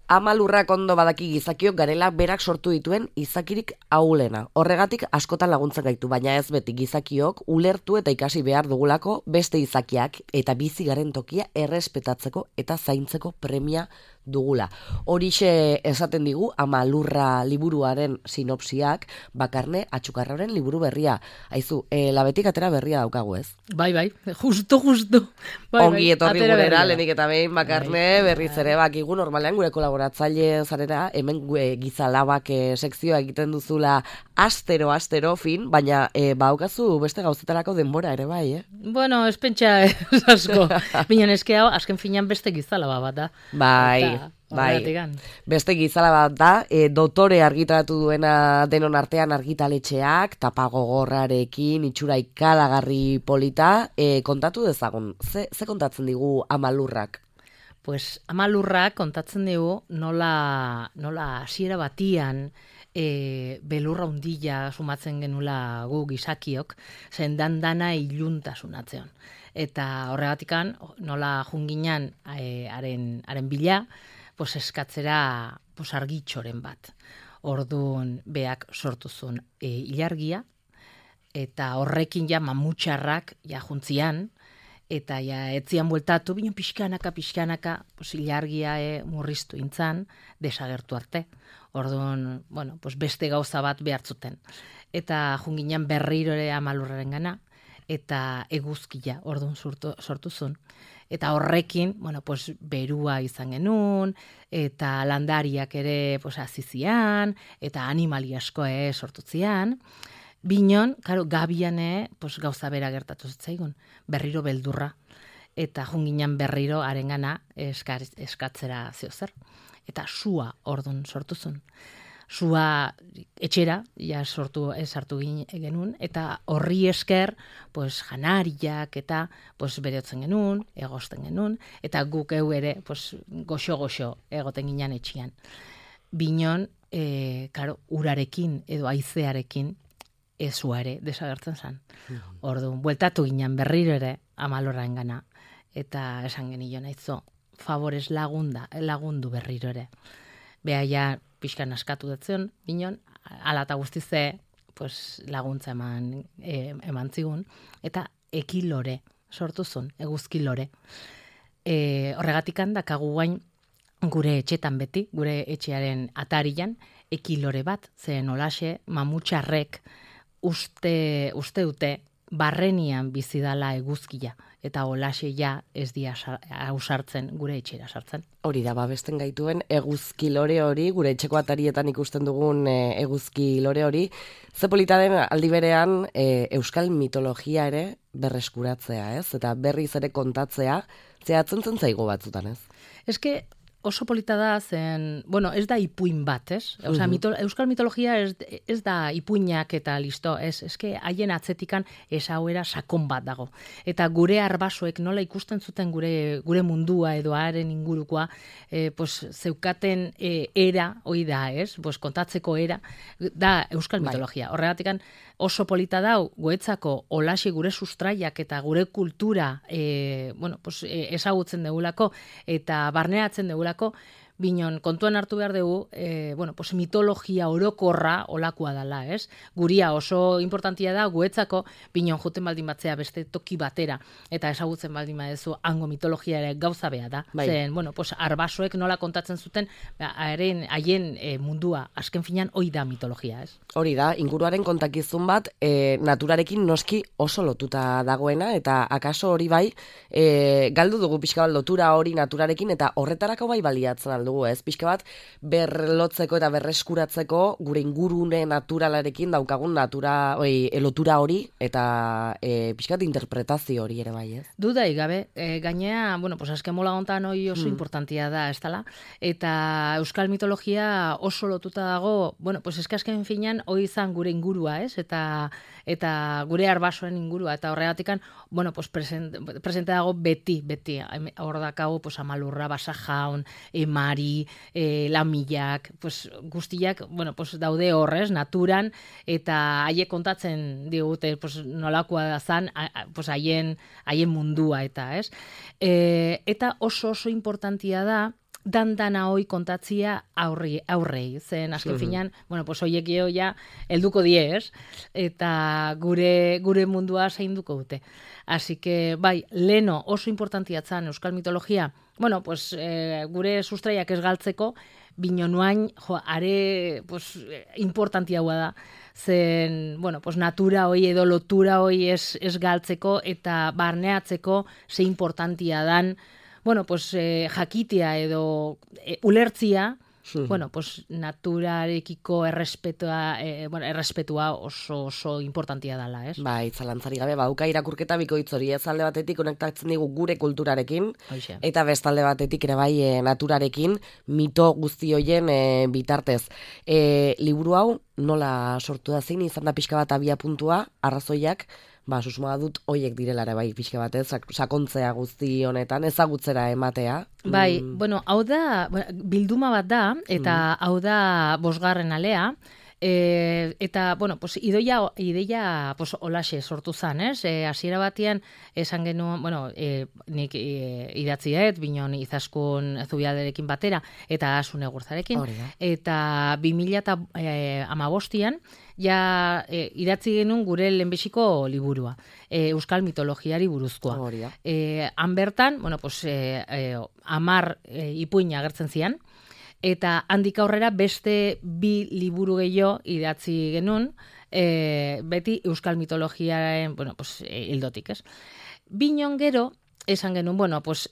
Ama lurrak ondo badaki gizakiok garela berak sortu dituen izakirik ahulena. Horregatik askotan laguntzen gaitu, baina ez beti gizakiok ulertu eta ikasi behar dugulako beste izakiak eta bizi garen tokia errespetatzeko eta zaintzeko premia dugula. Horixe esaten digu Ama lurra liburuaren sinopsiak, Bakarne Atxukarraren liburu berria. Aizu, labetik atera berria daukagu, ez? Bai, justo. Bai, Ongi etorri atera gurera, berria. lehenik eta behin Bakarne, berriz ere bakigu normalean gure kolaboratzaile zarera, hemen gizalabak sekzioa egiten duzula astero fin, baina baukazu beste gauzetarako denbora ere bai, Bueno, ez pentsa asko. Binen eske hau, azken finean beste gizalaba bat da. Bai. Beste gizala bat da, dotore argitaratu duena denon artean argitaletxeak, tapa gogorrarekin, itxura ikaragarri polita, kontatu dezagun, ze kontatzen digu Ama lurrak? Pues Ama lurrak kontatzen dugu nola hasiera batian belurra hundila sumatzen genula gu gizakiok, zendan dana iluntasunatzen. Eta horregatikan nola junginan haren bila, pues eskatzera pues argitxoren bat. Orduan beak sortu zuen ilargia, eta horrekin ja mamutxarrak ja juntzian, eta ja etzian bueltatu, bino pixkanaka, pues ilargia murriztu intzan, desagertu arte. Orduan, bueno, pues beste gauza bat behartzuten. Eta junginan berriro ere Ama lurraren gana, eta eguzkia orduan sortu zuen. Eta horrekin, bueno, pues berua izan genuen, eta landariak ere pues azizian, eta animali asko sortutzian. Binon, karo, gabian pues gauza bera gertatu zitzaigun, berriro beldurra. Eta junginan berriro arengana eskatzera zeozer. Eta sua orduan sortu zuen. Sua etxera, ja sartu genuen, eta horri esker, pues, janariak eta pues, bereotzen genuen, egosten genuen, eta guk ere pues, goxo-goxo egoten ginen etxian. Binon, claro, urarekin edo haizearekin ezua ere desagertzen zen. Orduan, bueltatu ginen berriro ere Ama lurraren gana, eta esan genion aizo, favorez lagundu berriro ere. Beha ja pixkan askatu dutzen, binon, ala eta guztize pues, laguntza eman zigun, eta ekilore sortu zuen, eguzki lore. Horregatikan dakagu guain gure etxetan beti, gure etxearen atarian, ekilore bat, zen olaxe mamutxarrek uste dute barrenian bizidala eguzkia, eta olaxe ja ez dia ausartzen gure etxera sartzen. Hori da, babesten gaituen eguzki lore hori, gure etxeko atarietan ikusten dugun eguzki lore hori, ze polita den aldi berean euskal mitologia ere berreskuratzea, ez? Eta berriz ere kontatzea, zehatzen zen zaigo batzutan, ez? Eske oso polita da zen, bueno, ez da ipuin bat, ez? Osea, euskal mitologia ez da ipuinak eta listo, ez? Eske haien atzetikan esauera sakon bat dago. Eta gure arbasoek nola ikusten zuten gure mundua edo haren ingurukoa, pues zeukaten era, hoi da, ez? Pues kontatzeko era, da euskal mitologia. Horregatikan oso polita dau, goetzako olaxi gure sustraiak eta gure kultura bueno, pues, ezagutzen degulako eta barneatzen degulako, binon kontuan hartu behar dugu, bueno, pues, mitologia orokorra olakoa dela, ez? Guria oso importantia da, guetzako, binon juten baldin batzea beste toki batera, eta ezagutzen baldin badezu hango mitologia ere gauza bea da. Zen, bueno, pues, arbasoek nola kontatzen zuten, haien mundua, azken finean, hoi da mitologia, ez? Hori da, inguruaren kontakizun bat, naturarekin noski oso lotuta dagoena, eta akaso hori bai, galdu dugu pixka bat lotura hori naturarekin, eta horretarako bai baliatzen aldugu, ez? Pixka bat, berlotzeko eta berreskuratzeko gure ingurune naturalarekin daukagun lotura hori, eta pixka bat interpretazio hori ere bai, ez? Dudai gabe, gainea, bueno, pues azken mola hontan hoi oso importantia da, ez dala? Eta euskal mitologia oso lotuta dago, bueno, pues azken finean hoi izan gure ingurua, ez? Eta gure arbasoen ingurua, eta horregatikan, bueno, pues presente dago beti, hor dakago, pues Ama lurra, Basajaun, Mari, Lamillak, pues guztiak, bueno, pues daude horrez, naturan, eta haiek kontatzen digute, pues nolakoa da zan, pues haien mundua, eta, ez? Eta oso importantia da, dana hoi kontatzia aurrei, zen azken finean, bueno, pues hoiek ja helduko die, ez? Eta gure mundua zainduko dute. Así que, bai, leno oso importantiatzen euskal mitologia, bueno, pues gure sustraiak ez galtzeko, bino nuain, are, pues, importantiagoa da, zen, bueno, pues natura hoi edo lotura hoi ez galtzeko eta barneatzeko ze importantia dan, bueno, pues jakitea edo ulertzia, bueno, pues naturarekiko errespetua oso importantia dela, ez? Bai, zalantzari gabe, bauka irakurketa bikoitz hori, ez alde batetik konektatzen digu gure kulturarekin, eta bestalde batetik ere bai naturarekin, mito guzti hoien bitartez. Liburu hau nola sortu da, zein izan da pixka bat abia puntua, arrazoiak, susmoa dut hoiek direlara bai pixka batez, sakontzea guzti honetan, ezagutzera ematea. Bai, bueno, hau da, bilduma bat da, eta hau da 5. alea, eta, bueno, pues, ideia pues, olaxe sortu zan, ez? Hasiera batean, esan genuen, bueno, nik idatziet, binon izaskun Zubialderekin batera, eta Asune Gurtzarekin, eta 2015an, ja idatzi genuen gure lehenbiziko liburua, euskal mitologiari buruzkoa. Han bertan, bueno, pues, 10 ipuin agertzen zian, eta handik aurrera beste 2 liburu gehiago idatzi genuen, beti euskal mitologiaren, bueno, pues, hildotik, ez? Binon gero, esan genuen, bueno, pues,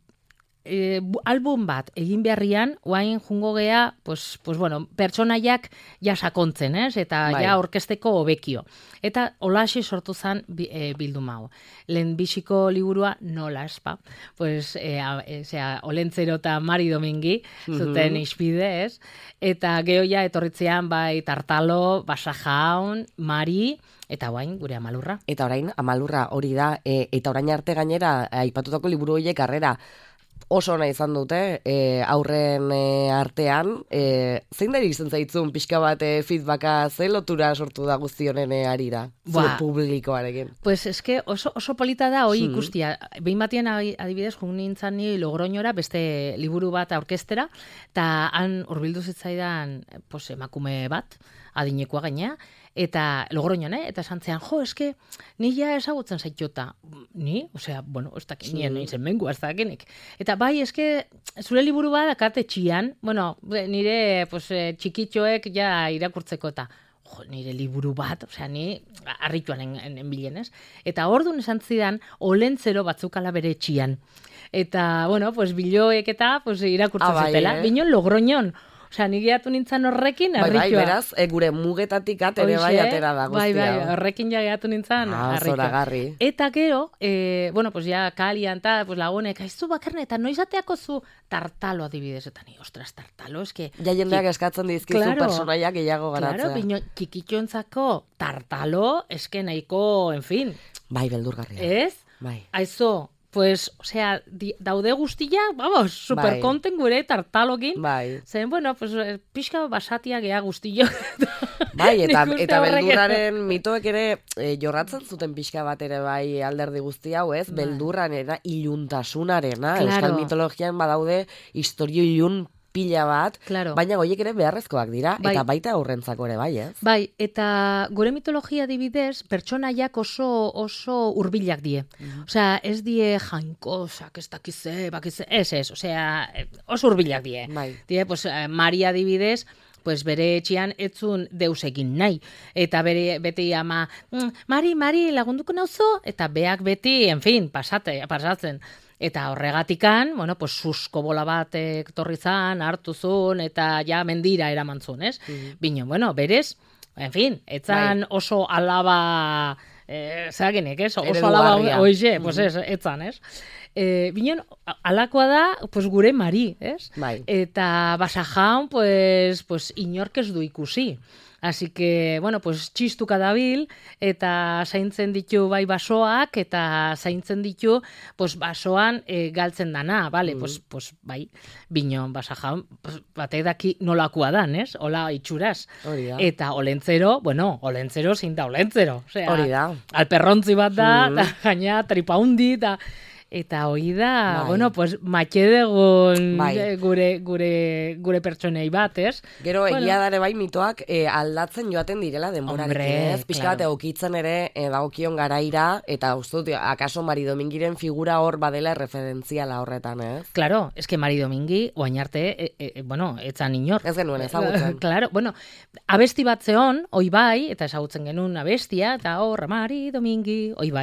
album bat egin beharrian, oain jungo gea, pues bueno, pertsonaiak ja sakontzen, ez? Eta ja orkesteko hobekio. Eta holaxe sortu zen bilduma hau. Lehenbiziko liburua nola, espa? Pues, Olentzero eta Mari Domingi zuten ispide, ez? Eta geho ja etorritzean bai Tartalo, Basajaun, Mari, eta orain gure Amalurra. Eta orain Amalurra hori da, eta orain arte gainera, aipatutako liburu horiek harrera, oso ona izan dute, aurren artean, zein da izan zaitzun pixka bat feedbacka, ze lotura sortu da guzti honen arira, zure publikoarekin? Pues eske oso polita da hoi ikustia. Behin batean adibidez, jun nintzen ni Logroñora beste liburu bat aurkestera, eta han hurbildu zitzaidan pues, emakume bat, adinekoa gainea, eta Logroñon, eta esan zean, eske, ni ja ezagutzen zaituta. Ni? Osea, bueno, ez dakit, nien izen mengu, ez dakinik. Eta bai, eske, zure liburu bat dakate txian, bueno, nire pues, txikitxoek ja irakurtzeko eta, nire liburu bat, osea, ni harrituan enbilen, ez? Eta orduan esan zidan, Olentzero batzukala bere txian. Eta, bueno, pues, biloek eta pues, irakurtzen zutela. Binon Logroñon. Osea, nik gehiatu nintzen horrekin, harritua. Bai, beraz, gure mugetatik ere bai atera da guztia. Bai, horrekin ja gehiatu nintzen harritua. Zoragarri. Eta gero, bueno, pues ja kalian eta pues, lagunek, aizu bakarne, eta noizateako zu Tartalo adibidez, eta ni, ostras, Tartalo, eske... Ja jendeak eskatzen dizkizu personaiak gehiago garatzea. Claro, bino, kikitxontzako Tartalo, eske nahiko, en fin. Bai, beldurgarria. Ez? Bai. Aizu, pues, osea, daude guztia, vamos, superkonten gure Tartalokin. Bai. Zen, bueno, pues, pixka basatia gea guztio. Bai, eta beldurraren mitoek ere jorratzen zuten pixka bat ere bai alderdi guzti hau, ez? Beldurran era iluntasunarena. Euskal mitologian badaude historio ilun pila bat, baina goiek ere beharrezkoak dira, eta baita aurrentzako ere bai, ez? Bai, eta gure mitologia adibidez, pertsonaiak oso hurbilak die. Osea, ez die jainkozak, ez dakize, ez, osea, oso hurbilak die. Die, pues, Maria adibidez, pues bere etxean etzun deusekin nahi. Eta beti ama, Mari, lagunduko nauzu? Eta beak beti, en fin, pasatzen. Eta horregatikan, bueno, pues susko bola bat torri zan, hartu zuen, eta ja mendira eraman zuen, ez? Bino, bueno, berez, en fin, etzan oso alaba, zagenek, ez? Oso alaba, oize, pues ez, etzan, ez? Bino, alakoa da, pues gure Mari, ez? Eta Basajaun, pues inork ez du ikusi. Así que, bueno, pues txistuka dabil, eta zaintzen ditu bai basoak, eta zaintzen ditu, pues basoan galtzen dana, vale? Pues bai, bino, Basajaun, pues, batek daki nolakoa dan, ez? Hola itxuraz. Eta Olentzero, bueno, Olentzero zein da Olentzero. Osea, hori da. Alperrontzi bat da, eta gaina tripa hundi, eta... Eta hoi da, Bai. bueno, pues matxedegun Bai. gure pertsonei bat, ez? Gero egia dare bai mitoak aldatzen joaten direla denborarekin, Hombre, ez? Pixka bat claro. egokitzen ere dagokion garaira, eta uste dut, akaso Mari Domingiren figura hor badela referentziala horretan, ez? Claro, es que Mari Domingi, oain arte, bueno, etzan inor. Ez genuen ezagutzen. Claro, bueno, abesti bat zeon, oi bai, eta ezagutzen genuen abestia, eta hor, Mari Domingi, oi bai.